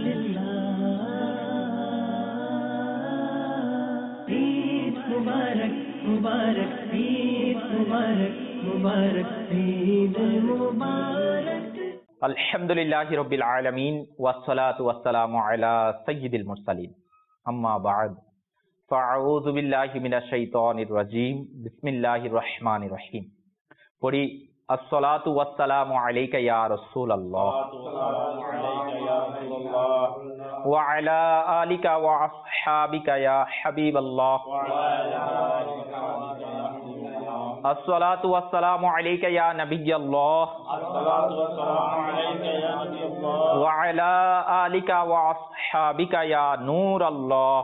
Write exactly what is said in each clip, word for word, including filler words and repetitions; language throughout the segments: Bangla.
ঈদ মুবারক মুবারক ঈদ মুবারক মুবারক ঈদ মুবারক। আলহামদুলিল্লাহি রাব্বিল আলামিন ওয়াসসালাতু ওয়াসসালামু আলা সাইয়্যিদিল মুরসালিন, আম্মা বা'দ। ফাআউযু বিল্লাহি মিনাশ শাইতানির রাজীম। বিসমিল্লাহির রহমানির রহিম। পড়ি আসসালাতু ওয়াসসালামু আলাইকা ইয়া রাসূলুল্লাহ ওয়া আলা আলিকা ওয়া আসহাবিকা ইয়া হাবিবাল্লাহ। আসসালাতু ওয়াসসালামু আলাইকা ইয়া নাবিয়াল্লাহ ওয়া আলা আলিকা ওয়া আসহাবিকা ইয়া নূরাল্লাহ।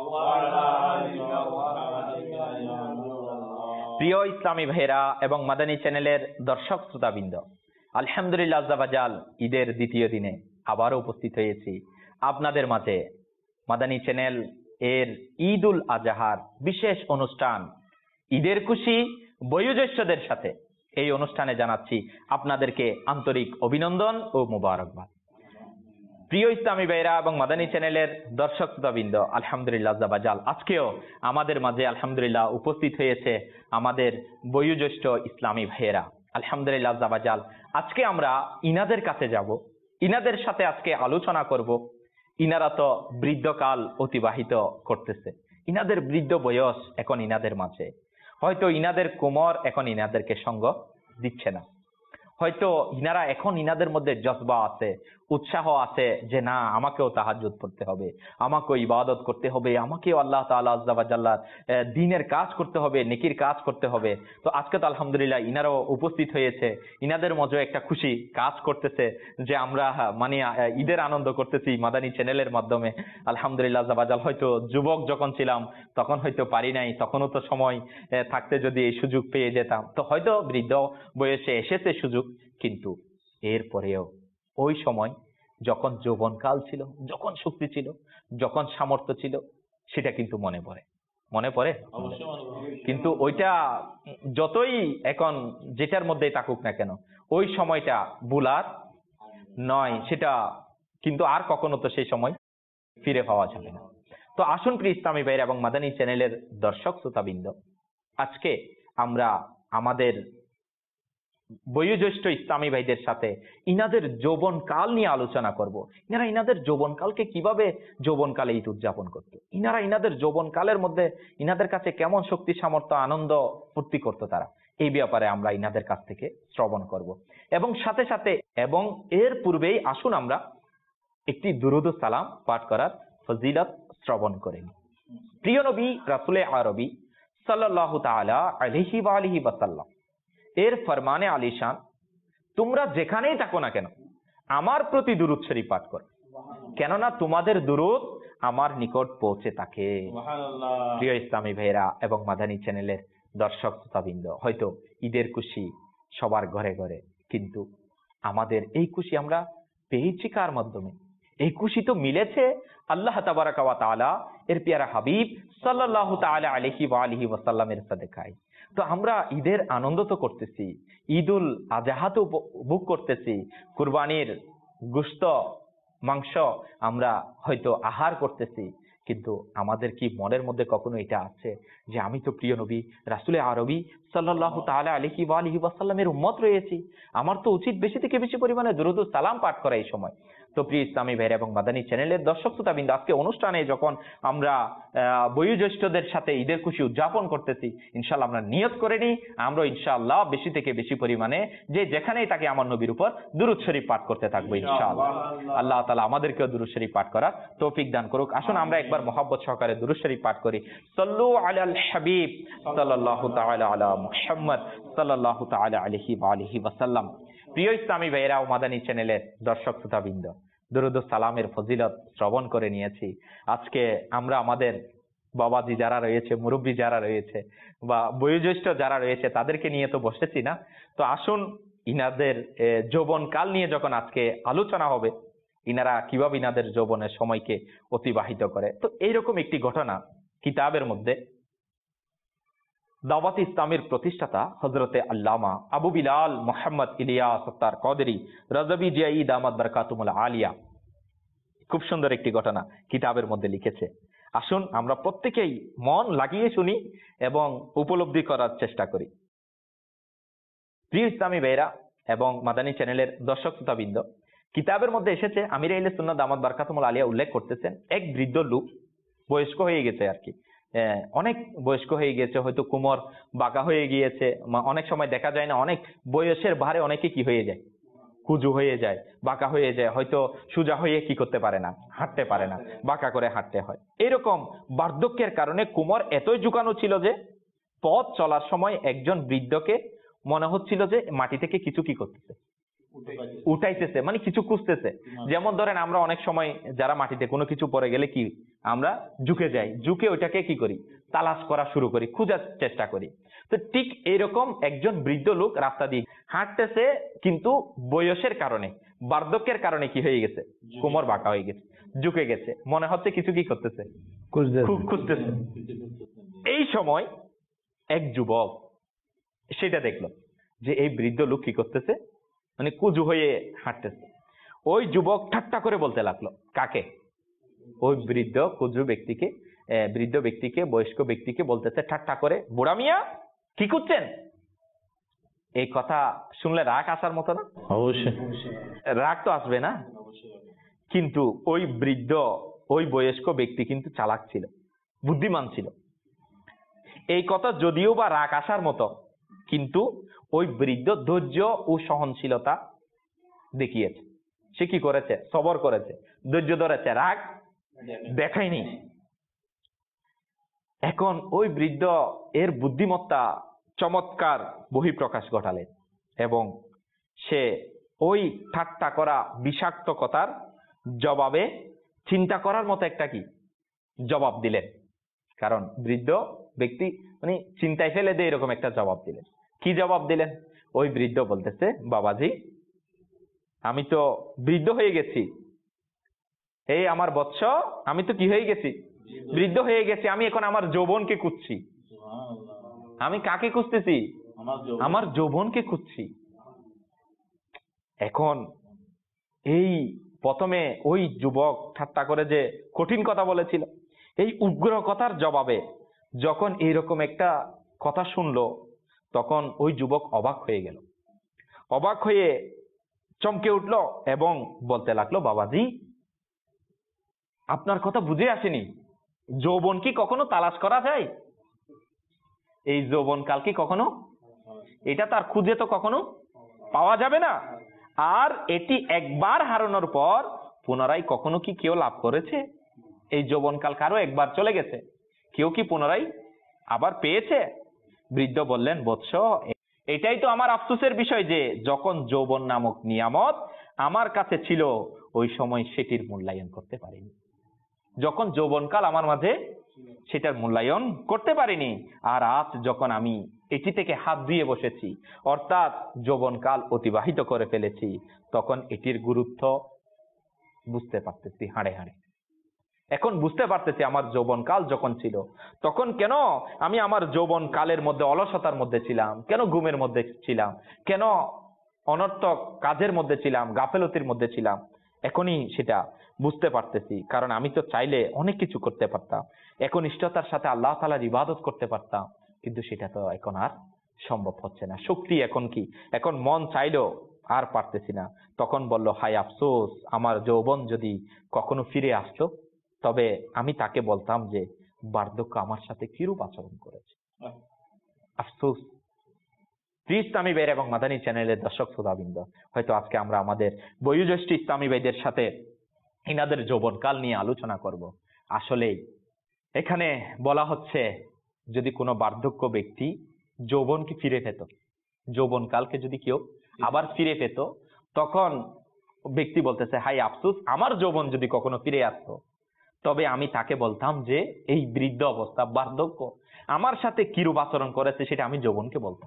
প্রিয় ইসলামী ভাইরা এবং মাদানী চ্যানেলের দর্শক শ্রোতাবৃন্দ, আলহামদুলিল্লাহ আজ্জা ওয়াজাল ঈদের দ্বিতীয় দিনে আবারও উপস্থিত হয়েছি আপনাদের মাঝে। মাদানী চ্যানেল এর ঈদ উল আজহার বিশেষ অনুষ্ঠান ঈদের খুশি বয়োজ্যেষ্ঠদের সাথে, এই অনুষ্ঠানে জানাচ্ছি আপনাদেরকে আন্তরিক অভিনন্দন ও মুবারকবাদ। প্রিয় ইসলামী ভাইরা এবং মাদানী চ্যানেলের দর্শক শ্রোতাবৃন্দ, আলহামদুলিল্লাহ আজ্জা ওয়াজাল আজকেও আমাদের মাঝে আলহামদুলিল্লাহ উপস্থিত হয়েছে আমাদের বয়োজ্যেষ্ঠ ইসলামী ভাইয়েরা। আলহামদুলিল্লাহ আজ্জা ওয়াজাল আজকে আমরা ইনাদের কাছে যাব, ইনাদের সাথে আজকে আলোচনা করব। ইনারা তো বৃদ্ধকাল অতিবাহিত করতেছে, ইনাদের বৃদ্ধ বয়স এখন ইনাদের মাঝে, হয়তো ইনাদের কোমর এখন ইনাদেরকে সঙ্গ দিচ্ছে না, হয়তো ইনারা এখন ইনাদের মধ্যে জজবা আছে, উৎসাহ আছে যে না আমাকেও তাহাজ্জুদ পড়তে হবে, আমাকেও ইবাদত করতে হবে, আমাকেও আল্লাহ তাআলা আজ্জা ওয়া জাল্লার দ্বীনের কাজ করতে হবে, নেকির কাজ করতে হবে। তো আজকে তো আলহামদুলিল্লাহ ইনারাও উপস্থিত হয়েছে, ইনাদের মধ্যে একটা খুশি কাজ করতেছে যে আমরা মানে ঈদের আনন্দ করতেছি মাদানী চ্যানেলের মাধ্যমে। আলহামদুলিল্লাহ আজ্জা ওয়া জাল হয়তো যুবক যখন ছিলাম তখন হয়তো পারি নাই, তখনও তো সময় থাকতে যদি এই সুযোগ পেয়ে যেতাম তো হয়তো বৃদ্ধ বয়সে এসেছে সুযোগ, কিন্তু এরপরেও ওই সময় যখন যৌবনকাল ছিল, যখন শক্তি ছিল, যখন সামর্থ্য ছিল, সেটা কিন্তু মনে পড়ে, মনে পড়ে কিন্তু ওইটা যতই এখন যেটার মধ্যেই থাকুক না কেন ওই সময়টা ভুলার নয়, সেটা কিন্তু আর কখনো তো সেই সময় ফিরে পাওয়া যাবে না। তো আসুন প্রিয় ইসলামী ভাইরা এবং মাদানী চ্যানেলের দর্শক শ্রোতাবৃন্দ, আজকে আমরা আমাদের বয়োজ্যেষ্ঠ ইসলামী ভাইদের সাথে ইনাদের যৌবনকাল নিয়ে আলোচনা করব। ইনারা ইনাদের যৌবনকালকে কিভাবে যৌবনকালে ঈদ উদযাপন করতো, ইনারা ইনাদের যৌবনকালের মধ্যে ইনাদের কাছে কেমন শক্তি সামর্থ্য আনন্দ ফুর্তি করতো তারা, এই ব্যাপারে আমরা ইনাদের কাছ থেকে শ্রবণ করব। এবং সাথে সাথে এবং এর পূর্বেই আসুন আমরা একটি দুরূদ ও সালাম পাঠ করার ফজিলত শ্রবণ করে নিই। প্রিয় নবী রাসূলে আরবি সাল্লাল্লাহু তাআলা আলাইহি ওয়া আলিহি ওয়াসাল্লাম এর ফরমানে আলিশান, তোমরা যেখানেই থাকো না কেন আমার প্রতি দুরূদ শরীফ পাঠ করো, কেননা তোমাদের দুরূদ আমার নিকট পৌঁছে থাকে। প্রিয় ইসলামী ভাইরা এবং মাদানী চ্যানেলের দর্শক শ্রোতাবৃন্দ, হয়তো ঈদের খুশি সবার ঘরে ঘরে, কিন্তু আমাদের এই খুশি আমরা পেয়েছি কার মাধ্যমে? এই খুশি তো মিলেছে আল্লাহ তাবারাকা ওয়া তাআলা এর পেয়ারা হাবিব সাল্লাল্লাহু তাআলা আলাইহি ওয়া আলিহি ওয়াসাল্লামের সাদেকায়। তো আমরা ঈদের আনন্দ তো করতেছি, ঈদুল আজহা তো উপভোগ করতেছি, কুরবানির গোশত মাংস আমরা হয়তো আহার করতেছি, কিন্তু আমাদের কি মনের মধ্যে কখনো এটা আছে যে আমি তো প্রিয় নবী রাসূলে আরবি সাল্লাল্লাহু তাআলা আলাইহি ওয়া আলিহি ওয়াসাল্লামের উম্মত রয়েছি, আমার তো উচিত বেশি থেকে বেশি পরিমাণে দুরূদ ও সালাম পাঠ করা এই সময়। তো প্রিয় ইসলামী ভাইরা এবং মাদানী চ্যানেলের দর্শক শ্রোতাবৃন্দ, আজকে অনুষ্ঠানে যখন আমরা বয়োজ্যেষ্ঠদের সাথে ঈদের খুশি উদযাপন করতেছি, ইনশাআল্লাহ আমরা নিয়ত করে নিই আমরা ইনশাআল্লাহ বেশি থেকে বেশি পরিমাণে যে যেখানেই তাকে আমার নবীর উপর দুরূদ শরীফ পাঠ করতে থাকবো ইনশাআল্লাহ। আল্লাহ তাআলা আমাদেরকেও দুরূদ শরীফ পাঠ করার তৌফিক দান করুক। আসুন আমরা একবার মহব্বত সহকারে দুরূদ শরীফ পাঠ করি। সাল্লু আলাল হাবিব সাল্লাল্লাহু তাআলা আলা মুহাম্মদ সাল্লাল্লাহু তাআলা আলাইহি ওয়া আলিহি ওয়াসাল্লাম। প্রিয় ইসলামী ভাইয়েরা ও মাদানী চ্যানেলের দর্শক শ্রোতাবৃন্দ, দুরূদ ও সালামের ফজিলত শ্রবণ করে নিয়েছি। আজকে আমরা আমাদের বাবাজি যারা রয়েছে, মুরব্বী যারা রয়েছে বা বয়োজ্যেষ্ঠ যারা রয়েছে তাদেরকে নিয়ে তো বসেছি না, তো আসুন ইনাদের যৌবনকাল নিয়ে যখন আজকে আলোচনা হবে, ইনারা কিভাবে ইনাদের যৌবনের সময়কে অতিবাহিত করে। তো এইরকম একটি ঘটনা কিতাবের মধ্যে দাওয়াত ইসলামের প্রতিষ্ঠাতা হযরতে আল্লামা আবু বিলাল মুহাম্মদ ইলিয়াস আত্তার কদরি রাজবি জিয়াই দামাত বরকাতুল আলিয়া খুব সুন্দর একটি ঘটনা কিতাবের মধ্যে লিখেছে। আসুন আমরা প্রত্যেকেই মন লাগিয়ে শুনি এবং উপলব্ধি করার চেষ্টা করি। প্রিয় ইসলামী ভাইরা এবং মাদানী চ্যানেলের দর্শক শ্রোতাবৃন্দ, কিতাবের মধ্যে এসেছে, আমির আহলে সুন্নাত দামাত বারকাতুহুল আলিয়া উল্লেখ করতেছেন, এক বৃদ্ধ লোক বয়স্ক হয়ে গেছে আর কি, আহ, অনেক বয়স্ক হয়ে গেছে, হয়তো কোমর বাঁকা হয়ে গিয়েছে। অনেক সময় দেখা যায় না, অনেক বয়সের ভারে অনেকে কি হয়ে যায়, কুজু হয়ে যায়, বাঁকা হয়ে যায়, হয়তো সোজা হয়ে কি করতে পারে না, হাঁটতে পারে না, বাঁকা করে হাঁটতে হয়। এরকম বার্ধক্যের কারণে কোমর এতই ঝুঁকানো ছিল যে পথ চলার সময় একজন বৃদ্ধকে মনে হচ্ছিল যে মাটি থেকে কিছু কি করতেছে, উঠাইতেছে, মানে কিছু খুঁজতেছে। যেমন ধরেন আমরা অনেক সময় যারা মাটিতে কোনো কিছু পড়ে গেলে কি আমরা ঝুঁকে যাই, ঝুঁকে ওইটাকে কি করি, তালাশ করা শুরু করি, খোঁজার চেষ্টা করি। তো ঠিক এইরকম একজন বৃদ্ধ লোক রাস্তা দিয়ে হাঁটতেছে, কিন্তু বয়সের কারণে, বার্ধক্যের কারণে কি হয়ে গেছে, কোমর বাঁকা হয়ে গেছে, ঝুঁকে গেছে, মনে হচ্ছে কিছু কি করতেছে, খুঁজতেছে। এই সময় এক যুবক সেটা দেখলো যে এই বৃদ্ধ লোক কি করতেছে, মানে কুজু হয়ে হাঁটতেছে। ওই যুবক ঠাট্টা করে বলতে লাগলো, কাকে, ওই বৃদ্ধ কুজু ব্যক্তিকে, বৃদ্ধ ব্যক্তিকে, বয়স্ক ব্যক্তিকে বলতেছে ঠাট্টা করে, বুড়া মিয়া কি করছেন। এই কথা শুনলে রাগ আসার মতো না? অবশ্যই রাগ তো আসবে না। কিন্তু ওই বৃদ্ধ, ওই বয়স্ক ব্যক্তি কিন্তু চালাক ছিল, বুদ্ধিমান ছিল। এই কথা যদিও বা রাগ আসার মতো, কিন্তু ওই বৃদ্ধ ধৈর্য ও সহনশীলতা দেখিয়েছে। সে কি করেছে, সবর করেছে, ধৈর্য ধরেছে, রাগ দেখায়নি। এখন ওই বৃদ্ধ এর বুদ্ধিমত্তা চমৎকার বহিঃপ্রকাশ ঘটালেন এবং সে ওই ঠাট্টা করা বিষাক্ত কথার জবাবে চিন্তা করার মতো একটা কি জবাব দিলেন। কারণ বৃদ্ধ ব্যক্তি মানে চিন্তায় ফেলে দিয়ে এরকম একটা জবাব দিলেন। কি জবাব দিলেন? ওই বৃদ্ধ বলতেছে, বাবাজি আমি তো বৃদ্ধ হয়ে গেছি, এই আমার বৎস, আমি তো কি হয়ে গেছি, বৃদ্ধ হয়ে গেছি, আমি এখন আমার যৌবনকে খুঁজছি। আমি কাকে খুঁজতেছি? আমার যৌবনকে খুঁজছি। এখন এই প্রথমে ওই যুবক ঠাট্টা করে যে কঠিন কথা বলেছিল, এই উগ্র কথার জবাবে যখন এইরকম একটা কথা শুনলো, তখন ওই যুবক অবাক হয়ে গেল। অবাক হয়ে চমকে উঠলো এবং বলতে লাগলো, বাবাজি আপনার কথা বুঝে আসেনি, যৌবন কি কখনো তালাশ করা যায়? এই যৌবন কাল কি কখনো, এটা তার খুঁজে তো কখনো পাওয়া যাবে না। আর এটি একবার হারানোর পর পুনরায় কখনো কি কেউ লাভ করেছে? এই যৌবনকাল কারো একবার চলে গেছে, কেউ কি পুনরায় আবার পেয়েছে? বৃদ্ধ বললেন, বৎস এটাই তো আমার আফসোসের বিষয় যে যখন যৌবন নামক নিয়ামত আমার কাছে ছিল, ওই সময় সেটির মূল্যায়ন করতে পারিনি। যখন যৌবনকাল আমার মাঝে, সেটার মূল্যায়ন করতে পারিনি। আর আজ যখন আমি এটি থেকে হাত ধুয়ে বসেছি, অর্থাৎ যৌবনকাল অতিবাহিত করে ফেলেছি, তখন এটির গুরুত্ব বুঝতে পারতেছি হাড়ে হাড়ে। এখন বুঝতে পারতেছি আমার যৌবনকাল যখন ছিল, তখন কেন আমি আমার যৌবনকালের মধ্যে অলসতার মধ্যে ছিলাম, কেন ঘুমের মধ্যে ছিলাম, কেন অনর্থক কাজের মধ্যে ছিলাম, গাফেলতির মধ্যে ছিলাম। এখনই সেটা বুঝতে পারতেছি। কারণ আমি তো চাইলে অনেক কিছু করতে পারতাম, এখন নিষ্ঠতার সাথে আল্লাহ তাআলার ইবাদত করতে পারতাম, কিন্তু সেটা তো এখন আর সম্ভব হচ্ছে না। শক্তি এখন কি, এখন মন চাইলেও আর পারতেছি না। তখন বলল, হায় আফসোস, আমার যৌবন যদি কখনো ফিরে আসতো, তবে আমি তাকে বলতাম যে বার্ধক্য আমার সাথে কিরূপ আচরণ করেছে। আফসোস। প্রিয় ইসলামী ভাই এবং মাদানী চ্যানেলের দর্শক শ্রোতাবৃন্দ, হয়তো আজকে আমরা আমাদের বয়োজ্যেষ্ঠ ইসলামী ভাইদের সাথে ইনাদের যৌবনকাল নিয়ে আলোচনা করব। আসলেই এখানে বলা হচ্ছে, যদি কোনো বার্ধক্য ব্যক্তি যৌবনকে ফিরে পেত, যৌবনকালকে যদি কেউ আবার ফিরে পেত, তখন ব্যক্তি বলতেছে, হাই আফসোস, আমার যৌবন যদি কখনো ফিরে আসতো, তবে আমি তাকে বলতাম যে এই বৃদ্ধ অবস্থা, বার্ধক্য আমার সাথে কিরূপ আচরণ করেছে, সেটা আমি যৌবনকে বলতাম।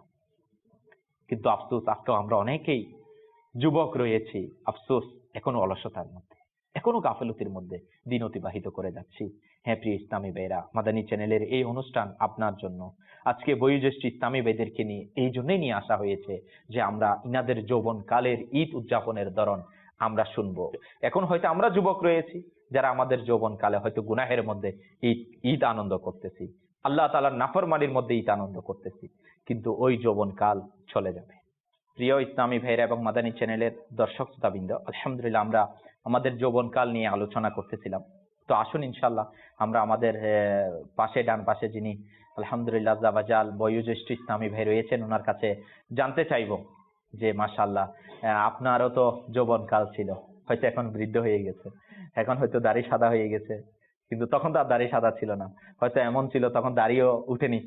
কিন্তু আফসোস, আজকে আমরা অনেকেই যুবক রয়েছি, আফসোস এখনো অলসতার মধ্যে, এখনো গাফেলতির মধ্যে দিন অতিবাহিত করে যাচ্ছি। হ্যাঁ প্রিয় ইসলামী ভাইরা, মাদানী চ্যানেলের এই অনুষ্ঠান আপনার জন্য। আজকে বয়োজ্যেষ্ঠ ইসলামী ভাইদেরকে নিয়ে এই জন্যই নিয়ে আসা হয়েছে যে আমরা ইনাদের যৌবন কালের ঈদ উদযাপনের ধরন আমরা শুনবো। এখন হয়তো আমরা যুবক রয়েছি যারা আমাদের যৌবনকালে হয়তো গুনাহের মধ্যে ঈদ ঈদ আনন্দ করতেছি, আল্লাহ তাআলার নাফরমানির মধ্যে ঈদ আনন্দ করতেছি, কিন্তু ওই যৌবনকাল চলে যাবে। প্রিয় ইসলামী ভাইরা এবং মাদানী চ্যানেলের দর্শক শ্রোতাবৃন্দ, আলহামদুলিল্লাহ আমরা আমাদের যৌবনকাল নিয়ে আলোচনা করতেছিলাম। তো আসুন ইনশাআল্লাহ আমরা আমাদের পাশে ডান পাশে যিনি আলহামদুলিল্লাহ জাবাজাল বয়োজ্যেষ্ঠ ইসলামী ভাই রয়েছেন ওনার কাছে জানতে চাইবো যে মাশাআল্লাহ আপনারও তো যৌবনকাল ছিল, হয়তো এখন বৃদ্ধ হয়ে গেছে, এখন হয়তো দাড়ি সাদা হয়ে গেছে, কিন্তু তখন তো আর দাড়ি সাদা ছিল না, হয়তো এমন ছিল তখন দাড়িও উঠেনি,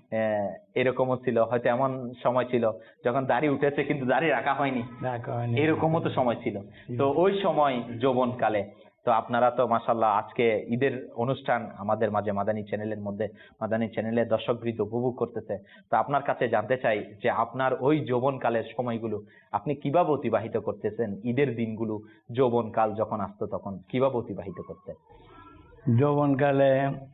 এরকমও ছিল, হয়তো এমন সময় ছিল যখন দাড়ি উঠেছে কিন্তু দাড়ি রাখা হয়নি, এরকমও তো সময় ছিল। তো ওই সময় যৌবনকালে তো আপনারা তো মাশাআল্লাহ আজকে ঈদের অনুষ্ঠান আমাদের মাঝে মাদানী চ্যানেলের মধ্যে মাদানী চ্যানেলের দর্শকবৃন্দ উপভোগ করতেছে। তো আপনার কাছে জানতে চাই যে আপনার ওই যৌবনকালের সময়গুলো আপনি কিভাবে অতিবাহিত করতেছেন, ঈদের দিনগুলো যৌবনকাল যখন আসতো তখন কিভাবে অতিবাহিত করতেন? যৌবনকালে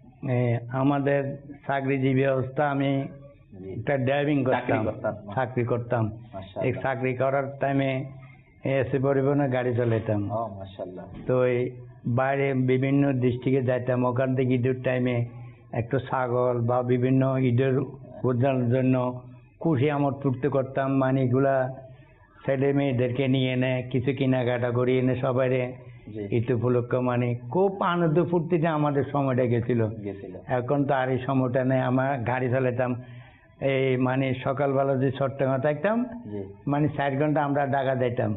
আমাদের চাকরিজীবী অবস্থা, আমি একটা ড্রাইভিং করতাম, চাকরি করতাম। এই চাকরি করার টাইমে এসি পরিবহনে গাড়ি চালাইতাম। তো বাইরে বিভিন্ন ডিস্ট্রিক্টে যাইতাম, ওখান থেকে ঈদের টাইমে একটু ছাগল বা বিভিন্ন ঈদের উদযাপনের জন্য খুশি আমোদ ফুর্তি করতাম, মানে এগুলা ছেলে মেয়েদেরকে নিয়ে এনে কিছু কেনাকাটা করি এনে সবাই ঈদ উপলক্ষে মানে খুব আনন্দ ফুর্তিতে আমাদের সময়টা গেছিল। এখন তো আর এই সময়টা নেই। আমরা গাড়ি চালাইতাম এই মানে সকালবেলা যে চট্টগ্রামে থাকতাম, মানে চার ঘন্টা আমরা ঢাকা যাইতাম,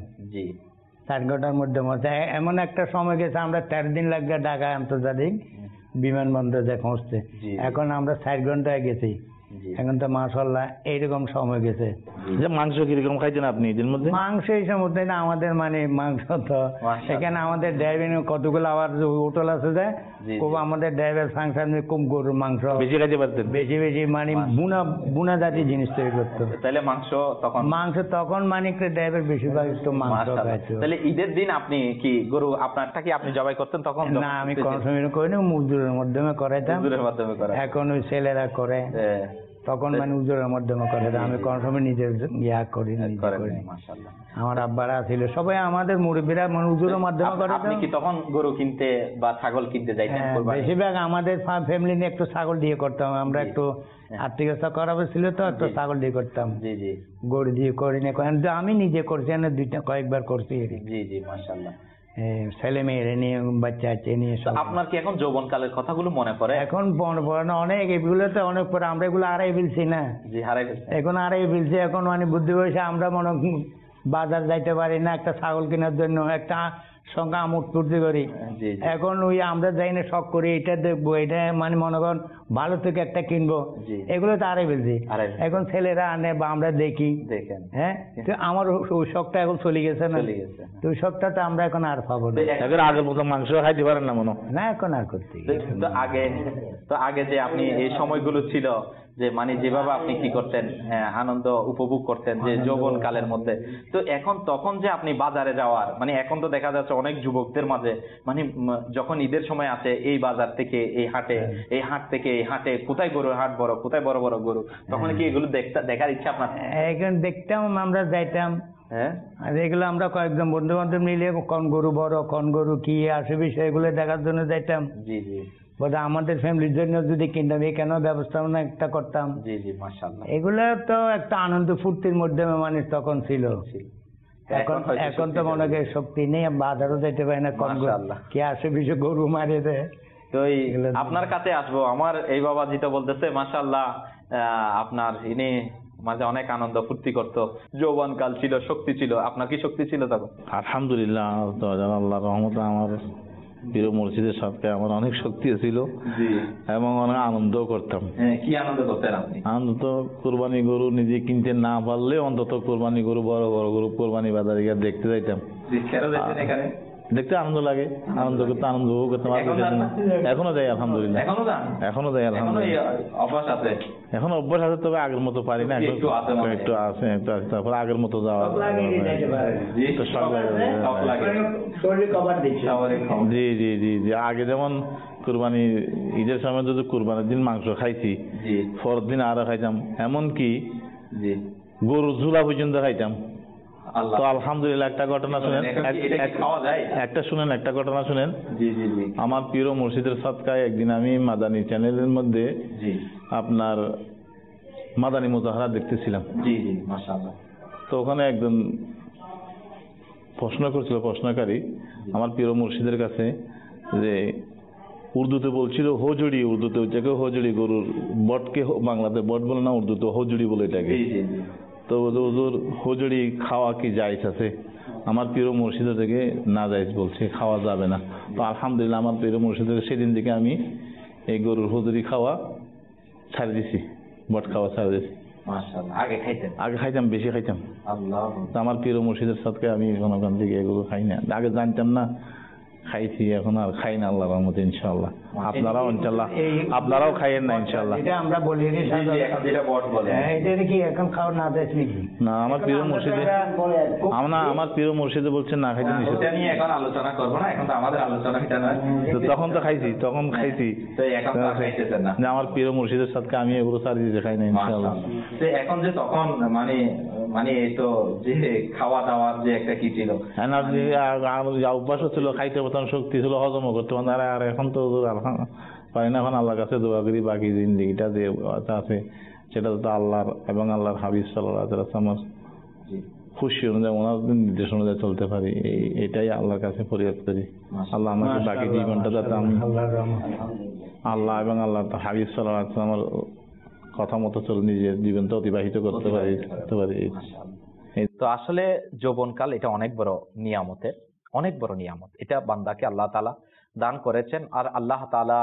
চার ঘন্টার মধ্যে মধ্যে এমন একটা সময় গেছে আমরা তেরো দিন লাগবে ঢাকা আন্তর্জাতিক বিমানবন্দর যে পৌঁছতে, এখন আমরা চার ঘন্টায় গেছি। এখন তো মাশাআল্লাহ এইরকম সময় গেছে। যে মাংস কিরকম খাইছেন আপনি ঈদের মধ্যে? মাংস এই সময় না আমাদের মানে মাংস তো এখানে আমাদের ড্রাইভিং কতগুলো আবার হোটেল আছে যে খুব আমাদের ড্রাইভার ফাংশন খুব গরুর মাংস বেশি খাইতে পারতেন, বেশি বেশি মানে বুনা বুনা জাতীয় জিনিস তৈরি করতো। তাহলে মাংস তখন মাংস তখন মানে ড্রাইভার বেশিরভাগ একটু মাংস খাইতো। তাহলে ঈদের দিন আপনি কি গরু আপনারটা কি আপনি জবাই করতেন তখন? না, আমি কনসুমের করিনি, মজদুরের মাধ্যমে করাইতাম। মাধ্যমে করা এখন ওই ছেলেরা করে, তখন মানে উজোরের মাধ্যমে করে, আমি কোন সময় নিজের ইয়া করি। আমার আব্বারা ছিল সবাই আমাদের মুরব্বীরা মানে উজোরের মাধ্যমে করে। আপনি কি তখন গরু কিনতে বা ছাগল কিনতে যাইতেন? বেশিরভাগ আমাদের ফ্যামিলি নিয়ে একটু ছাগল দিয়ে করতাম, আমরা একটু আর্থিকতা করাবে ছিল তো একটু ছাগল দিয়ে করতাম। জি জি গরু দিয়ে করি না, আমি নিজে করছি, দুইটা কয়েকবার করছি। জি জি মাশাআল্লাহ। ছেলে মেয়েরা নিয়ে বাচ্চা আছে নিয়ে। আপনার কি এখন যৌবনকালের কথাগুলো মনে পড়ে? এখন মনে পড়ে না, অনেক এগুলো তো অনেক পরে, আমরা এগুলো আড়াই ফেলছি না। জি হারাই ফেলছি, এখন আড়াই ফেলছি। এখন মানে বুদ্ধি বয়সে আমরা মনে বাজার যাইতে পারি না একটা ছাগল কেনার জন্য, একটা সঙ্গে আমোদ ফুর্তি করি। এখন ওই আমরা যাই না শখ করি, এটা দেখবো, এটা মানে মনে করেন ভালো থেকে একটা কিনবো, এগুলো তো আড়াই ফেলছি। এখন ছেলেরা আনে বা আমরা দেখি, দেখেন হ্যাঁ, তো আমার ওই শখটা এখন চলে গেছে না, তো ওই শখটা তো আমরা এখন আর পাবো না। এখন আগের মতো মাংস খাইতে পারেন না মনে না, এখন আর করতে। তো আগে তো আগে যে আপনি এই সময়গুলো ছিল যে মানে যেভাবে আপনি কি করতেন, হ্যাঁ আনন্দ উপভোগ করতেন যে যৌবন কালের মধ্যে, তো এখন তখন যে আপনি বাজারে যাওয়ার মানে এখন তো দেখা যাচ্ছে অনেক যুবকদের মাঝে মানে যখন ঈদের সময় আছে এই বাজার থেকে এই হাটে, এই হাট থেকে এই হাটে, কোথায় গরুর হাট বড়, কোথায় বড় বড় গরু, তখন কি এগুলো দেখতে দেখার ইচ্ছা আপনার? এখন দেখতাম, আমরা যাইতাম, হ্যাঁ এগুলো আমরা কয়েকজন বন্ধু বান্ধব মিলে কোন গরু বড়, কোন গরু কি আসে বিষয় এগুলো দেখার জন্য যাইতাম। জি জি বোধ আমাদের ফ্যামিলির জন্য যদি কিনতাম এখানেও ব্যবস্থাপনা একটা করতাম। জি জি মাশাআল্লাহ, এগুলো তো একটা আনন্দ ফুর্তির মাধ্যমে মানুষ তখন ছিল। এখন এখন তো মনে হয় শক্তি নেই, বাজারও যেতে পারে না, কোন কি আসে বিষয় গরু মারে দেয়। তো আপনার কাছে আসবো, আমার এই বাবাজি তো বলতেছে মাশাআল্লাহ আপনার ইনি মাঝে অনেক আনন্দ ফুর্তি করতো, যৌবন কাল ছিল, শক্তি ছিল। আপনার কি শক্তি ছিল তখন? আলহামদুলিল্লাহ, আল্লাহর রহমতে আমার প্রিয় মসজিদের সাথে আমার অনেক শক্তি ছিল এবং অনেক আনন্দ করতাম। কি আনন্দ করতেন আপনি? আনন্দ তো কোরবানি গরু নিজে কিনতে না পারলে অন্তত কোরবানি গরু, বড় বড় গরু কোরবানি বাজারে গিয়ে দেখতে যাইতাম। দেখতে আনন্দ লাগে, আনন্দ করতে আনন্দ করতাম। এখনো যাই আলহামদুলিল্লাহ, এখনো যাই আলহামদুলিল্লাহ। এখন অভ্যাস আছে, তবে আগের মতো পারি না, একটু একটু আছে একটু আছে, তারপরে আগের মতো যাওয়া। জি জি জি জি আগে যেমন কুরবানি ঈদের সময় যদি কুরবানির দিন মাংস খাইছি, পরের দিন আরো খাইতাম, এমনকি গরুর ঝুলা পর্যন্ত খাইতাম। আল্লাহ। তো আলহামদুলিল্লাহ একটা ঘটনা শুনেন, এখন কি এক- এটা কি এক- খাওয়া যায়? একটা শুনেন, একটা ঘটনা শুনেন। জি জি জি আমার প্রিয় মুর্শিদের সদকায় একদিন আমি মাদানী চ্যানেলের মধ্যে জি আপনার মাদানী মুজাহারা দেখতেছিলাম। জি জি মাশাআল্লাহ। তো ওখানে একজন প্রশ্ন করছিল, প্রশ্নকারী আমার প্রিয় মুর্শিদের কাছে, যে উর্দুতে বলছিল হজুড়ি, উর্দুতে যেটাকে হজুড়ি, গরুর বটকে হ- বাংলাতে বট বলে না, উর্দুতে হজুড়ি বলে এটাকে। জি জি জি তো হুজুর হজুড়ি খাওয়া কি জায়েজ আছে? আমার প্রিয় মুর্শিদের থেকে না জায়েজ বলছে, খাওয়া যাবে না। তো আলহামদুলিল্লাহ আমার প্রিয় মুর্শিদের সেদিন থেকে আমি এই গরুর হজুড়ি খাওয়া ছাড়ে দিছি, বট খাওয়া ছাড়ে দিছি। মাশাআল্লাহ। আগে খাইতেন? আগে খাইতাম, বেশি খাইতাম। আল্লাহ। তো আমার প্রিয় মুর্শিদের সাথে আমি এখন ওখান থেকে এগুলো খাই না, আগে জানতাম না, খাইছি, এখন আর খাই না আল্লাহর রহমতে ইনশাআল্লাহ। আপনারাও ইনশাআল্লাহ আপনারাও খাইয়েন না ইনশাআল্লাহ। এটা আমরা বলি রে জি, জি, এখন যেটা বট বলে। হ্যাঁ, এটা কি এখন খাওয়া না দেয় নাকি? না, আমার প্রিয় মুর্শিদে আমরা আমার প্রিয় মুর্শিদে বলছেন না খাইতে নিষেধ। এটা নিয়ে এখন আলোচনা করবো না, এখন তো আমাদের আলোচনা এটা নয়। তো তখন তো খাইছি, তখন খাইছি। তো এখন তো আর খাইতেছেন না। যে আমার প্রিয় মুর্শিদের সাথে আমি এগুলো সারি দিতে খাই না ইনশাআল্লাহ। মাশাআল্লাহ। তো এখন যে তখন মানে মানে এই তো যে খাওয়া দাওয়ার যে একটা কি ছিল, এনার্জি আর যা অভ্যাস ছিল, খাইতে পারতাম, শক্তি ছিল, হজম করতে পারতাম। আর আর এখন তো আলহাম- পারি না। এখন আল্লাহর কাছে দোয়া করি বাকি জিন্দেগিটা যে আছে সেটা তো আল্লাহর এবং আল্লাহর হাবিব সাল্লাল্লাহু আলাইহি ওয়াসাল্লাম জি খুশি অনুযায়ী, ওনার নির্দেশ অনুযায়ী চলতে পারি, এই এটাই আল্লাহর কাছে ফরিয়াদ করি। আল্লাহ আমাকে বাকি জীবনটা যাতে আমি আল্লাহর রহমত। আল্লাহ এবং আল্লাহ হাবিব সাল্লাল্লাহু আলাইহি ওয়াসাল্লামের কথা মতো চলে নিজের জীবনটা অতিবাহিত করতে পারি করতে পারি তো আসলে যৌবনকাল এটা অনেক বড় নিয়ামতের, অনেক বড় নিয়ামত। এটা বান্দাকে আল্লাহ তাআলা দান করেছেন। আর আল্লাহ তাআলা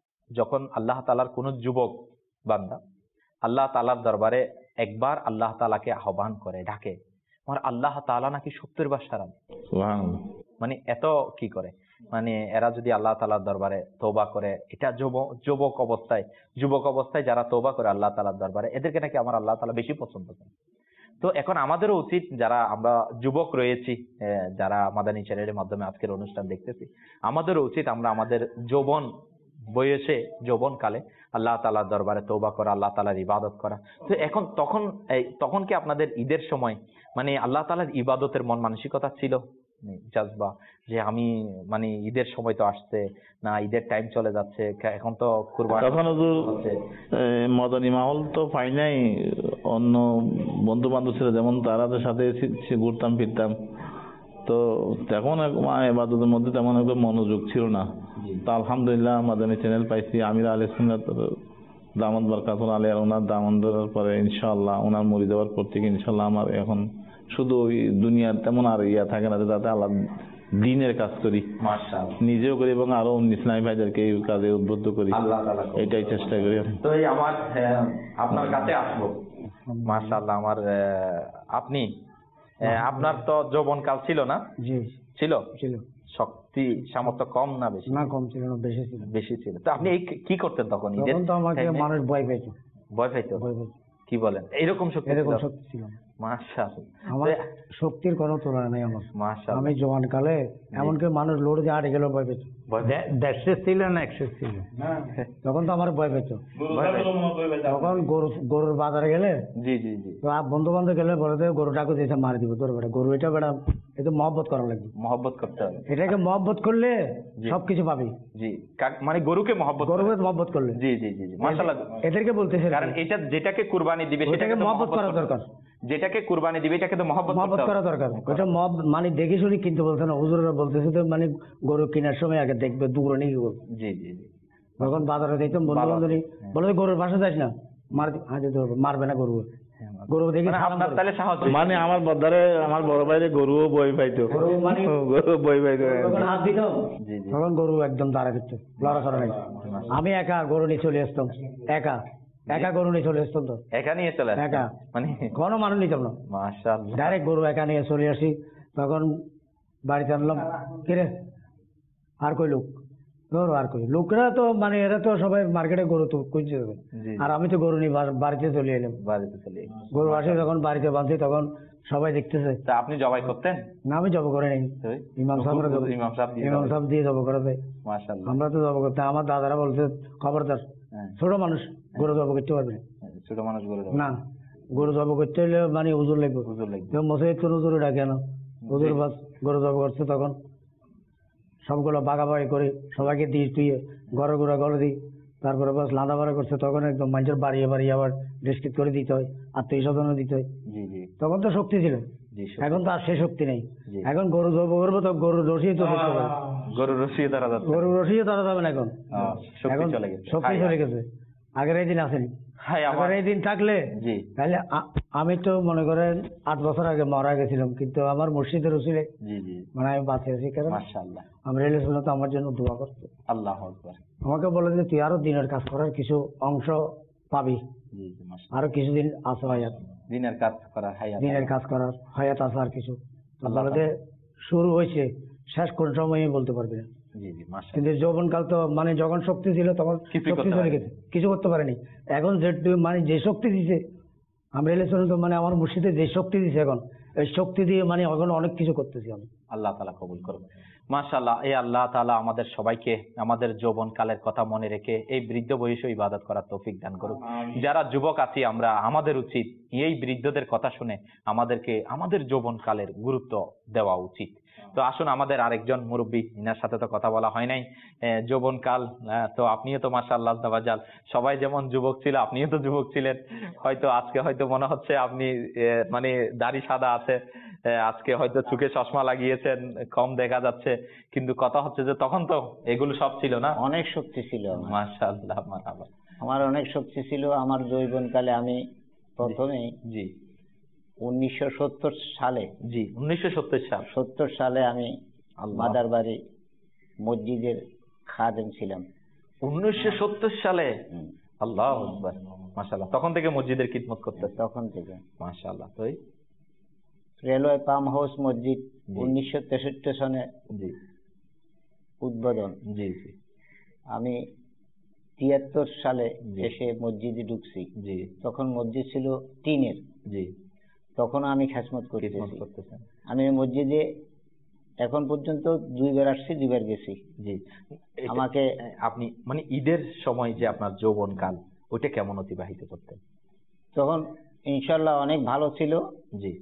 যখন আল্লাহ তাআলার কোন যুবক বান্দা আল্লাহ তাআলার দরবারে একবার আল্লাহ তাআলাকে আহ্বান করে, ডাকে, আর আল্লাহ তাআলা নাকি সত্তর বার সাড়া দেয়। সুবহানাল্লাহ। মানে এত কি করে, মানে এরা যদি আল্লাহ তাআলার দরবারে তওবা করে, এটা যুবক যুবক অবস্থায় যুবক অবস্থায় যারা তওবা করে আল্লাহ তাআলার দরবারে, এদেরকে নাকি আমার আল্লাহ তাআলা বেশি পছন্দ করে। তো এখন আমাদেরও উচিত, যারা আমরা যুবক রয়েছি, আহ, যারা মাদানী চ্যানেলের মাধ্যমে আজকের অনুষ্ঠান দেখতেছি, আমাদেরও উচিত আমরা আমাদের যৌবন বয়সে যৌবন কালে আল্লাহ তাআলার দরবারে তওবা করা, আল্লাহ তাআলার ইবাদত করা। তো এখন তখন এই তখন কি আপনাদের ঈদের সময় মানে আল্লাহ তাআলার ইবাদতের মন মানসিকতা ছিল, জাজবা, যে আমি মানে ঈদের সময় তো আসছে না, ঈদের টাইম চলে যাচ্ছে, এখন তো কুরবানি তখন হুজুর হচ্ছে। এ, মদনী মাহল তো পাই নাই, অন্য বন্ধু বান্ধব ছিল যেমন তারাদের সাথে ছি- ছি- ঘুরতাম ফিরতাম। তো তেমন এবাদতের মধ্যে তেমন একটা মনোযোগ ছিল না। তা আলহামদুলিল্লাহ মাদানী চ্যানেল পাইছি, আমির আলী সুন্নাত দামাত বরকাতুল আলী, আর ওনার দামান ধরার পরে ইনশাআল্লাহ ওনার মরি যাওয়ার পর থেকে ইনশাআল্লাহ আমার এখন শুধু ওই দুনিয়ার তেমন আর ইয়া থাকে না, যাতে আল্লাহ দিনের কাজ করি, মাশাআল্লাহ, নিজেও করি এবং আরো ইসলামী ভাইদেরকে এই কাজে উদ্বুদ্ধ করি, আল্লাহ তাআলা কবুল এটাই চেষ্টা করি। তো এই আমার আহ, আপনার কাছে আসবো। মাশাআল্লাহ, আমার আহ, আপনি আহ, আপনার তো যৌবনকাল ছিল না? জি ছিল। ছিল শক্তি সামর্থ্য কম না বেশি? না, কম ছিল না, বেশি ছিল। বেশি ছিল। তো আপনি এই কি করতেন তখন ঈদের তখন তো আমাকে time এ? মানুষ ভয় পেয়েছে, ভয় পাইতো? ভয় পেয়েছে, কি বলেন, এইরকম শক্তি এরকম ছিল? শক্তি ছিল না। মাশাআল্লাহ, আমার শক্তির কোনো তুলনা নেই আমার। মাশাআল্লাহ। আমি জওয়ান কালে এমনকি মানুষ লোড দিয়ে আটে গেলেও ভয় পেত। ভয় দেড়শো ছিল না একশো ছিল, তখন তো আমার ভয় পেত। ভয় পাইতো? তখন গরু গরুর বাজারে গেলে জি জি জি, বন্ধু বান্ধব গেলে বলে দেবে গরুটাকে দিয়েছে মারি দিব, তোর বেটা গরু এটা বেটা, এটা মহব্বত করা লাগবে। মহব্বত করতে হবে। এটাকে মহব্বত করলে জি। সবকিছু পাবি। জি, কাক- মানে গরুকে মহব্বত করে। গরুকে মহব্বত করলে, জি জি জি জি, মাশাআল্লাহ। এদেরকে বলতেছে কারণ এটা যেটাকে কুরবানি দিবে ওইটাকে সেটাকে তো মহব্বত মহব্বত করা করতে দরকার। হবে। যেটাকে কুরবানি দিবে এটাকে তো মহব্বত মহব্বত করতে করা হবে। দরকার। ওটা মহব মানে দেখে শুনে কিনতে বলছে না, হুজুররা বলতেছে তো মানে গরু কেনার সময় আগে দেখবে দুগুলো নিয়ে গরু। জি জি জি, যখন বাজারে দেখতাম বন্ধু বাজারে, বান্ধবী হ্যাঁ। বলে গরুর পাশে যাস না, মার হাতে ধরবে, মারবে না গরু। হ্যাঁ, গরু দেখি মানে সালাম আপনার করবে। তাহলে সাহায্য মানে আমার বদারে আমার বড় ভাইরে গরুও বই পাইতো, গরু মানে গরু বই পাইতো। যখন হাত দিত জি জি, তখন গরু একদম দাঁড়া দিত, লড়াচড়া নেই। আমি একা গরু নিয়ে চলে আসতাম, একা একা গরু নিয়ে চলে আসতাম। তো একা নিয়ে চলে আসছেন? একা। মানে কোনো মানুষ নিতাম না, মাশাআল্লাহ। ডাইরেক্ট গরু একা নিয়ে চলে আসি। তখন বাড়িতে আনলাম, কিরে আর কই লোক, গরু আর কই লোকরা তো মানে এরা তো সবাই মার্কেটে গরু তো খুঁজছে দেবে। জি, আর আমি তো গরু নিয়ে বা- বাড়িতে চলে এলাম। বাড়িতে চলে গেছি। গরু আসে যখন বাড়িতে বাঁধছি তখন সবাই দেখতেছে। তা আপনি জবাই করতেন? না, আমি জব করে নেই, তো ইমাম সাহেবরা জব, ইমাম সাহেব দিয়ে ইমাম জবাই। সাহেব দিয়ে জব করে দেয়। মাশাআল্লাহ। আমরা তো জব করতে, আমার দাদারা বলছে খবরদার হ্যাঁ, ছোট মানুষ গরু জব করতে পারবে না। ছোট মানুষ বলে না, গরু জব করতে হলে মানে হুজুর লাগবে, হুজুর লাগবে। মসজিদ কোন হুজুরে ডাকে না, হুজুর বাস গরু জব করছে তখন সবগুলো বাগাবাগি করে সবাইকে দিয়ে তুই ঘরে ঘুরা গলে দিই, তারপরে বাস লাঁদা বাড়া করছে তখন একদম মানুষের বাড়িয়ে বাড়িয়ে আবার ডিস্ট্রিক্ট করে দিতে হয়, আত্মীয় স্বজনও দিতে হয়। জি জি তখন তো শক্তি ছিল, জি এখন তো আর সে শক্তি নেই। জি। এখন গরু জব করবো তো গরুর রসিয়ে তো ধরতে পারে, গরু রসিয়ে ধরা যাচ্ছে, গরুর রসিয়ে ধরা যাবে না এখন, আহ, শক্তি এখন চলে গেছে। শক্তি হায়, চলে গেছে। আগের এই দিন আসেনি, হায় আমার, আগের এই দিন থাকলে জি তাহলে আ- আমি তো মনে করেন আট বছর আগে মারা গেছিলাম, কিন্তু আমার মুর্শিদের রসিলে জি জি মানে আমি বাঁচে আছি, কারণ মাশাআল্লাহ, আমরা রিলেশন তো আমার জন্য দোয়া করতো। আল্লাহু আকবার। আমাকে বলে যে তুই আরো দিনের কাজ করার কিছু অংশ পাবি, জি জি মাশাআল্লাহ, আরো কিছুদিন আছে হায়াত, দিনের কাজ করার হায়াত, দিনের কাজ করার হায়াত আছে আর কিছু। তো আল্লাহ বলে যে শুরু হয়েছে, শেষ কোন সময় বলতে পারবি না। জি জি মাশাআল্লাহ, কিন্তু যৌবনকাল তো মানে যখন শক্তি ছিল তখন কিছুই শক্তি করতে চলে পারেনি। গেছে, কিছু করতে পারেনি। এখন যে মানে যে শক্তি দিছে আমরা রিলেশন তো মানে আমার মুর্শিদে যে শক্তি দিছে এখন এই শক্তি দিয়ে মানে এখন অনেক কিছু করতেছি আমি। আল্লাহ তাআলা কবুল করুন। মাশাআল্লাহ, এই আল্লাহ তাআলা আমাদের সবাইকে আমাদের যৌবন কালের কথা মনে রেখে এই বৃদ্ধ বয়সে ইবাদত করার তৌফিক দান করুন। যারা যুবক আছি আমরা, আমাদের উচিত এই বৃদ্ধদের কথা শুনে আমাদেরকে আমাদের যৌবন কালের গুরুত্ব দেওয়া উচিত। তো আসুন আমাদের আরেকজন মুরব্বী, ইনার সাথে তো কথা বলা হয় নাই। যৌবন কাল, তো আপনিও তো মাশাআল্লাহ তাবাজাল, সবাই যেমন যুবক ছিল আপনিও তো যুবক ছিলেন, হয়তো আজকে হয়তো মনে হচ্ছে আপনি আহ, মানে দাড়ি সাদা আছে, আহ, আজকে হয়তো চোখে চশমা লাগিয়েছেন, কম দেখা যাচ্ছে, কিন্তু কথা হচ্ছে যে তখন তো এগুলো সব ছিল না। অনেক শক্তি ছিল আমার। মাশাআল্লাহ মাশাআল্লাহ, আমার অনেক শক্তি ছিল। আমার যৌবনকালে আমি প্রথমে জি উনিশশো সত্তর সালে জি উনিশশো সত্তর সাল, সত্তর সালে আমি আল্লাহ। মাদারবাড়ি মসজিদের খাদেম ছিলাম। উনিশশো সত্তর সালে, হুম, আল্লাহু আকবার, মাশাআল্লাহ, তখন থেকে মসজিদের খিদমত করতেছে, তখন থেকে। মাশাআল্লাহ। তো এই রেলওয়ে পাম্প হাউস মসজিদ জি। উনিশশো তেষট্টি সনে জি উদ্বোধন। জি জি আমি তিয়াত্তর সালে জি। এসে মসজিদে ঢুকছি। জি তখন মসজিদ ছিল টিনের, জি তখন আমি খেসমত খিদমত করতেছি। করতেছেন, আমি এই মসজিদে এখন পর্যন্ত দুইবার আসছি, দুইবার গেছি। জি। এটা- আমাকে আপনি মানে ঈদের সময় যে আপনার যৌবন কাল, ওইটা কেমন অতিবাহিত করতেন? তখন ইনশাল্লাহ অনেক ভালো ছিল। জি,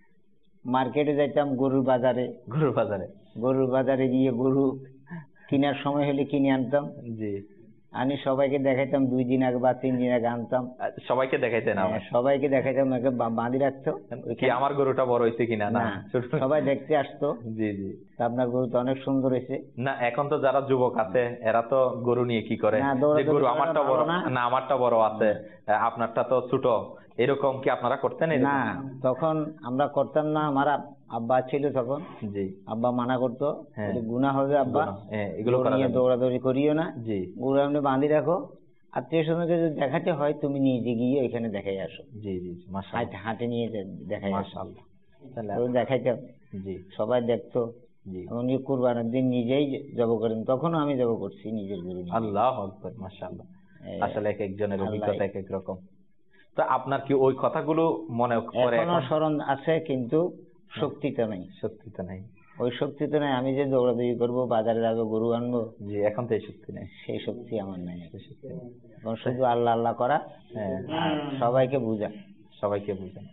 মার্কেটে যাইতাম, গরুর বাজারে, গরুর বাজারে, গরুর বাজারে গিয়ে গরু কেনার সময় হলে কিনে আনতাম, জি, আনি সবাইকে দেখাইতাম, দুই দিন আগে বা তিন দিন আগে আনতাম। আর সবাইকে দেখাইতেন হ্যাঁ, আমার সবাইকে দেখাইতাম, একে বা- বাঁধি রাখতো কি আমার গরুটা বড় হয়েছে কিনা, না না, ছোট- সবাই দেখতে আসতো, জি জি। তা আপনার গরু তো অনেক সুন্দর হয়েছে। না এখন তো যারা যুবক আছে এরা তো গরু নিয়ে কি করে, না, যে দৌড়াদৌড়ি গরু করাটা আমারটা ভালো বড় না। না, আমারটা বড় আছে, আপনারটা তো ছোট, এরকম কি আপনারা করতেন? এরকম? না, তখন আমরা করতাম না। আমার আব- আব্বা ছিল তখন, জি আব্বা মানা করতো, হ্যাঁ। গুণা হবে আব্বা, গুনাহ, হ্যাঁ, এগুলো গরু করা নিয়ে যাবে না। দৌড়াদৌড়ি করিও না, জি গরু আপনি বাঁধি রাখো, আত্মীয় স্বজনকে যদি দেখাতে হয় তুমি নিজে গিয়ে এখানে দেখাই আসো, জি জি জি, মাশাআল্লাহ হাঁটে হাঁটে নিয়ে যে- দেখাই আসো। মাশাআল্লাহ, তাহলে গরু দেখাইতাম, জি সবাই দেখতো। জি, এমনকি কুরবানের দিন নিজেই জব করেন, তখনও আমি জব করছি নিজের গরু নিয়ে। আল্লাহ আকবার, মাশাআল্লাহ। এই, আসলে এক একজনের আল্লাহ- অভিজ্ঞতা এক এক রকম। তো আপনার কি ওই কথাগুলো মনে পড়ে এখনো এখন? স্মরণ আছে, কিন্তু শক্তিটা নেই, সত্যি তো নাই, ওই শক্তি তো নাই। আমি যে দৌড়াদৌড়ি করবো, বাজারে যাবো, গরু আনবো, জি এখন তো এই শক্তি নেই, সেই শক্তি আমার নাই। সেই শক্তি নেই। এখন শুধু আল্লাহ আল্লাহ করা, হ্যাঁ, আর সবাইকে বুঝা। সবাইকে বুঝেন।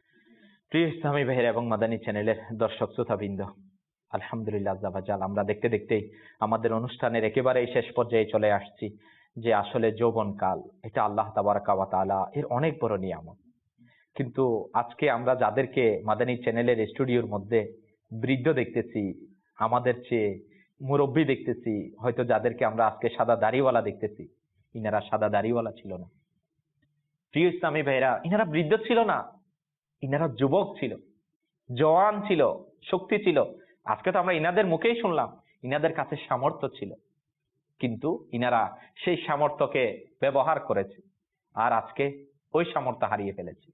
প্রিয় ইসলামী ভাইরা এবং মাদানী চ্যানেলের দর্শক শ্রোতাবৃন্দ, আলহামদুলিল্লাহ আজ্জাবাজাল, আমরা দেখতে দেখতেই আমাদের অনুষ্ঠানের একেবারেই শেষ পর্যায়ে চলে আসছি। যে আসলে যৌবন কাল এটা আল্লাহ তাবারাকা ওয়া তাআলা এর অনেক বড় নিয়ামত, কিন্তু আজকে আমরা যাদেরকে মাদানী চ্যানেলের স্টুডিওর মধ্যে বৃদ্ধ দেখতেছি, আমাদের চেয়ে মুরব্বী দেখতেছি, হয়তো যাদেরকে আমরা আজকে সাদা দাড়িওয়ালা দেখতেছি, ইনারা সাদা দাড়িওয়ালা ছিল না। প্রিয় ইসলামী ভাইরা, ইনারা বৃদ্ধ ছিল না, ইনারা যুবক ছিল, জওয়ান ছিল, শক্তি ছিল। আজকে তো আমরা ইনাদের মুখেই শুনলাম ইনাদের কাছে সামর্থ্য ছিল, কিন্তু ইনারা সেই সামর্থ্যকে ব্যবহার করেছে, আর আজকে ওই সামর্থ্য হারিয়ে ফেলেছে।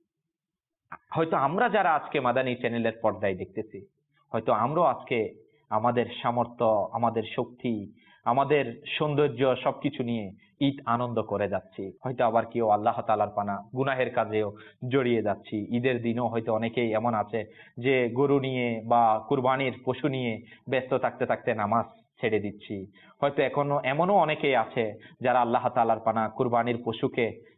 হয়তো আমরা যারা আজকে মাদানী চ্যানেলের পর্দায় দেখতেছি, হয়তো আমরাও আজকে আমাদের সামর্থ্য, আমাদের শক্তি, আমাদের সৌন্দর্য সবকিছু নিয়ে ঈদ আনন্দ করে যাচ্ছি। হয়তো আবার কেউ আল্লাহ তাআলার পানা গুনাহের কাজেও জড়িয়ে যাচ্ছি। ঈদের দিনও হয়তো অনেকেই এমন আছে যে গরু নিয়ে বা কুরবানির পশু নিয়ে ব্যস্ত থাকতে থাকতে নামাজ ছেড়ে দিচ্ছি। হয়তো এখনো এমনও অনেকেই আছে যারা আল্লাহ তাআলার পানা কুরবানির পশুকে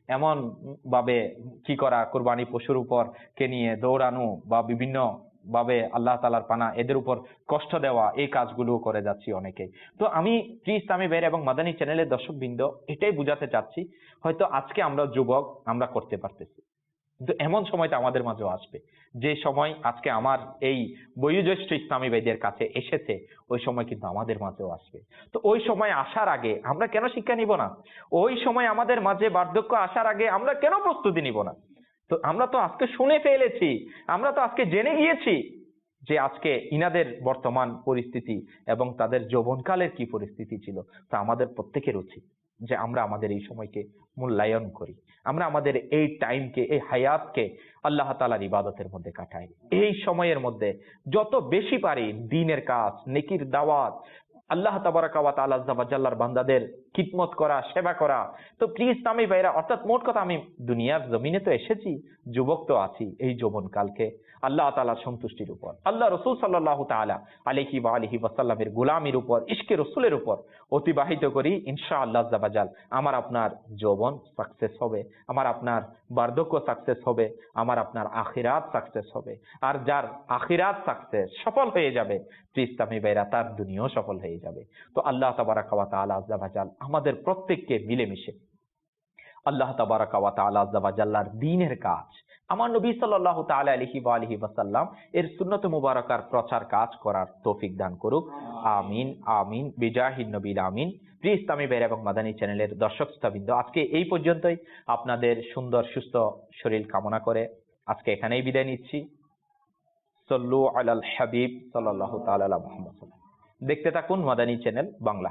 এমন ভাবে কি করা, কোরবানি পশুর উপর কে নিয়ে দৌড়ানো বা বিভিন্ন ভাবে আল্লাহ তাআলার পানা এদের উপর কষ্ট দেওয়া, এই কাজগুলো করে যাচ্ছি অনেকে। তো আমি প্রিয় ইসলামী ভাইরা এবং মাদানী চ্যানেলের দর্শকবৃন্দ এটাই বুঝাতে চাচ্ছি, হয়তো আজকে আমরা যুবক, আমরা করতে পারতেছি, কিন্তু এমন সময়টা আমাদের মাঝেও আসবে যে সময় আজকে আমার এই বয়োজ্যেষ্ঠ ইসলামী ভাইদের কাছে এসেছে, ওই সময় কিন্তু আমাদের মাঝেও আসবে। তো ওই সময় আসার আগে আমরা কেন শিক্ষা নিব না? ওই সময় আমাদের মাঝে বার্ধক্য আসার আগে আমরা কেন প্রস্তুতি নিব না? তো আমরা তো আজকে শুনে ফেলেছি, আমরা তো আজকে জেনে গিয়েছি যে আজকে ইনাদের বর্তমান পরিস্থিতি এবং তাদের যৌবনকালের কি পরিস্থিতি ছিল। তা আমাদের প্রত্যেকের উচিত যে আমরা আমাদের এই সময়কে মূল্যায়ন করি, আমরা আমাদের এই টাইমকে, এই হায়াতকে আল্লাহ তাআলার ইবাদতের মধ্যে কাটাই। এই সময়ের মধ্যে যত বেশি পারি দ্বীনের কাজ, নেকির দাওয়াত, আল্লাহ তাবারাকা ওয়া তাআলা আযজা ওয়া জাল্লার বান্দাদের খিদমত করা, সেবা করা। তো প্রিয় ইসলামী ভাইরা, অর্থাৎ মোট কথা আমি দুনিয়ার জমিনে তো এসেছি, যুবক তো আছি, এই যৌবনকালকে আল্লাহ তাআলার সন্তুষ্টির উপর, আল্লাহ রাসূল সাল্লাল্লাহু তাআলা আলাইহি ওয়া আলিহি ওয়াসাল্লামের গোলামির উপর, ইশকে রাসূলের উপর অতিবাহিত করি। ইনশাআল্লাহ আযজা ওয়া জাল আমার আপনার যৌবন সাকসেস হবে, আমার আপনার বার্ধক্য সাকসেস হবে, আমার আপনার আখিরাত সাকসেস হবে। আর যার আখিরাত সাকসেস সফল হয়ে যাবে, প্রিয় ইসলামী ভাইরা, তার দুনিয়াও সফল হয়ে যাবে। তো আল্লাহ তাবারাকা ওয়া তাআলা আযজা ওয়া জাল আমাদের প্রত্যেককে মিলেমিশে আল্লাহ তাবারাকা ওয়া তাআলা আযজা ওয়া জাল্লার দ্বীনের কাজ, আমার নবী সাল্লাল্লাহু তাআলা আলাইহি ওয়া আলিহি ওয়াসাল্লাম এর সুন্নাত মুবারাকার প্রচার কাজ করার তৌফিক দান করুক। আমিন আমিন বিজাহিন নবীল আমিন। প্রিয় ইসলামী ভাইরা এবং মাদানী চ্যানেলের দর্শক শ্রোতাবৃন্দ, আজকে এই পর্যন্তই। আপনাদের সুন্দর সুস্থ শরীর কামনা করে আজকে এখানেই বিদায় নিচ্ছি। সল্লু আলাল হাবিব সাল্লাল্লাহু তাআলা আলা মুহাম্মদ। দেখতে থাকুন মাদানী চ্যানেল বাংলা।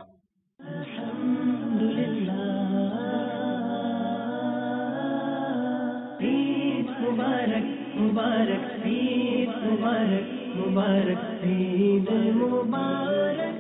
मुबारक मुबारक ईद मुबारक मुबारक ईद मुबारक।